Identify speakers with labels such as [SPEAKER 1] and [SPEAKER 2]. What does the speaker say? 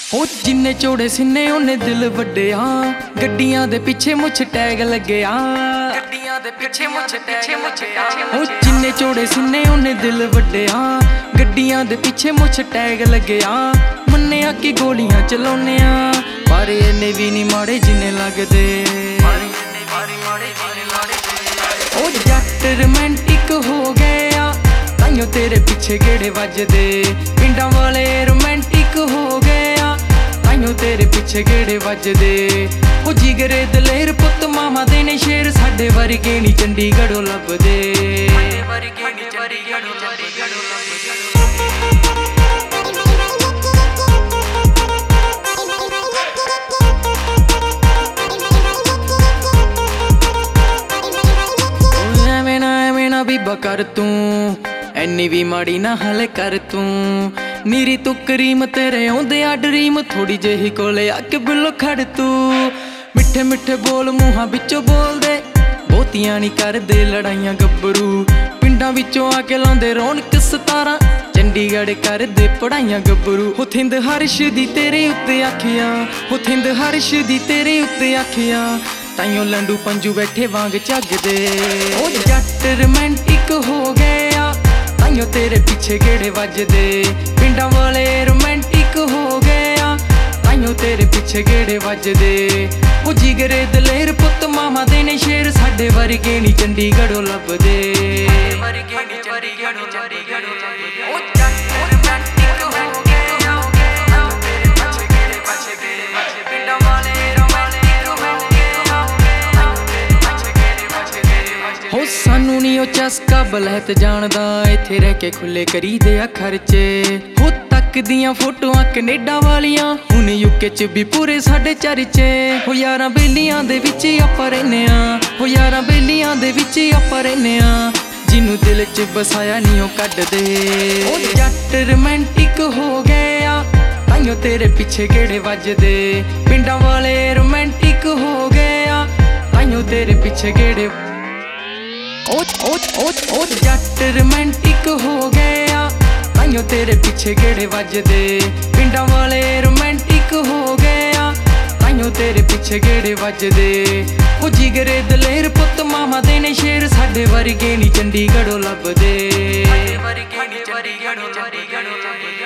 [SPEAKER 1] ਉਹ ਜਿੰਨੇ ਚੋੜੇ ਸਿੰਨੇ ਉਹਨੇ ਦਿਲ ਵੱਡਿਆ, ਗੱਡੀਆਂ ਦੇ ਪਿੱਛੇ ਮੁੱਛ ਟੈਗ ਲੱਗਿਆ, ਗੱਡੀਆਂ ਦੇ ਪਿੱਛੇ ਮੁੱਛ ਟੈਗ। ਉਹ ਜਿੰਨੇ ਚੋੜੇ ਸਿੰਨੇ ਉਹਨੇ ਦਿਲ ਵੱਡਿਆ, ਗੱਡੀਆਂ ਦੇ ਪਿੱਛੇ ਮੁੱਛ ਟੈਗ ਲੱਗਿਆ। ਮੰਨਿਆ ਕਿ ਗੋਲੀਆਂ ਚਲਾਉਨੇ ਆ, ਪਰ ਇਹਨੇ ਵੀ ਨਹੀਂ ਮਾੜੇ ਜਿੰਨੇ ਲੱਗਦੇ। ਉਹ ਜੱਟ ਰੋਮਾਂਟਿਕ ਹੋ ਗਿਆ, ਤਾਈਓ ਤੇਰੇ ਪਿੱਛੇ ਗੇੜੇ ਵੱਜਦੇ। ਪਿੰਡਾਂ ਵਾਲੇ ਰੋਮਾਂਟਿਕ ਹੋ ਗਿਆ, ਤਾਈਓ ਤੇਰੇ ਪਿੱਛੇ ਗੇੜੇ ਵੱਜਦੇ। ਉਹ ਜਿਗਰੇ ਦਲੇਰ ਪੁੱਤ ਮਾਮਾ ਦੇ ਨੇ ਸ਼ੇਰ, ਸਾਡੇ ਵਰਗੇ ਨੀ ਚੰਡੀਗੜ੍ਹੋਂ ਲੱਭਦੇ। ਐਵੇਂ ਨਾ ਬੀਬਾ ਕਰ ਤੂੰ, ਐਨੀ ਵੀ ਮਾੜੀ ਨਾ ਹਲੇ ਕਰ ਤੂੰ। ਨੀਰੀ ਤੂੰ ਕਰੀਮ ਤੇਰੇ ਆਉਂਦੇ ਆ ਡਰੀਮ, ਥੋੜੀ ਜਿਹੀ ਕੋਲੇ ਆ ਕੇ ਬਿੱਲੋ ਖੜ ਤੂੰ। ਮਿੱਠੇ ਮਿੱਠੇ ਬੋਲ ਮੂੰਹਾਂ ਵਿੱਚੋਂ ਬੋਲਦੇ, ਬਹੁਤੀਆਂ ਨਹੀਂ ਕਰਦੇ ਲੜਾਈਆਂ ਗੱਭਰੂ। ਪਿੰਡਾਂ ਵਿੱਚੋਂ ਆ ਕੇ ਲਾਉਂਦੇ ਰੌਣਕ ਸਤਾਰਾਂ, ਚੰਡੀਗੜ੍ਹ ਕਰਦੇ ਪੜਾਈਆਂ ਗੱਭਰੂ। ਹੋ ਥਿੰਦ ਹਰਸ਼ ਦੀ ਤੇਰੇ ਉੱਤੇ ਆਖਿਆ, ਹੋ ਥਿੰਦ ਹਰਸ਼ ਦੀ ਤੇਰੇ ਉੱਤੇ ਆਖਿਆ, ਤਾਈਓ ਲੰਡੂ ਪੰਜੂ ਬੈਠੇ ਵਾਂਗ ਝੱਗਦੇ। ਉਹ ਜੱਟ ਰੋਮਾਂਟਿਕ ਹੋ ਗਿਆ, ਤਾਈਓ ਤੇਰੇ ਪਿੱਛੇ ਗੇੜੇ ਵੱਜਦੇ। ਪਿੰਡਾਂ ਵਾਲੇ ਰੋਮਾਂਟਿਕ ਹੋ ਗਿਆ, ਤਾਈਓ ਤੇਰੇ ਪਿੱਛੇ ਗੇੜੇ ਵੱਜਦੇ। ਉਹ ਜਿਗਰੇ ਦਲੇਰ ਪੁੱਤ ਮਾਮਾ ਦੇ ਨੇ ਸ਼ੇਰ, ਸਾਡੇ ਵਰਗੇ ਨੀ ਚੰਡੀਗੜ੍ਹੋਂ ਲੱਭਦੇ। ਉਹ ਜੱਟ ਰੋਮਾਂਟਿਕ ਹੋ ਗਿਆ, ਤੇਰੇ ਪਿੱਛੇ ਗੇੜੇ ਵੱਜਦੇ। ਪਿੰਡਾਂ ਵਾਲੇ ਹੋ ਸਾਨੂੰ ਨੀ ਉਹ ਚਸਕਾ ਬਲਹਿਤ ਜਾਣਦਾ, ਇੱਥੇ ਰਹਿ ਕੇ ਖੁੱਲੇ ਕਰੀਦੇ ਆ ਖਰਚੇ। ਹੋ ਤੱਕਦੀਆਂ ਫੋਟੋਆਂ ਕੈਨੇਡਾ ਵਾਲੀਆਂ, ਹੁਣ ਯੂਕੇ ਚ ਵੀ ਪੂਰੇ ਸਾਡੇ ਚਰਚੇ। ਹੋ ਯਾਰਾਂ ਬੇਲੀਆਂ ਦੇ ਵਿੱਚ ਆਪਾਂ ਰਹਿੰਦੇ ਆ, ਹੋ ਯਾਰਾਂ ਬੇਲੀਆਂ ਦੇ ਵਿੱਚ ਆਪਾਂ ਰਹਿੰਦੇ ਆ। ਜਿਹਨੂੰ ਦਿਲ ਚ ਬਸਾਇਆ ਨੀ ਉਹ ਕੱਢਦੇ। ਉਹ ਜੱਟ ਰੋਮਾਂਟਿਕ ਹੋ ਗਿਆ, ਤਾਈਓ ਤੇਰੇ ਪਿੱਛੇ ਗੇੜੇ ਵੱਜਦੇ। ਪਿੰਡਾਂ ਵਾਲੇ ਰੋਮਾਂਟਿਕ ਹੋ ਗਿਆ, ਤਾਈਓ ਤੇਰੇ ਪਿੱਛੇ ਗੇੜੇ। ਉਹ ਜੱਟ ਰੋਮਾਂਟਿਕ ਹੋ ਗਿਆ, ਤਾਈਓ ਤੇਰੇ ਪਿੱਛੇ ਗੇੜੇ ਵੱਜਦੇ। ਪਿੰਡਾਂ ਵਾਲੇ ਰੋਮਾਂਟਿਕ ਹੋ ਗਿਆ, ਤਾਈਓ ਤੇਰੇ ਪਿੱਛੇ ਗੇੜੇ ਵੱਜਦੇ। ਉਹ ਜਿਗਰੇ ਦਲੇਰ ਪੁੱਤ ਮਾਮਾ ਦੇ ਨੇ ਸ਼ੇਰ, ਸਾਡੇ ਵਰਗੇ ਨੀ ਚੰਡੀਗੜ੍ਹੋਂ ਲੱਭਦੇ।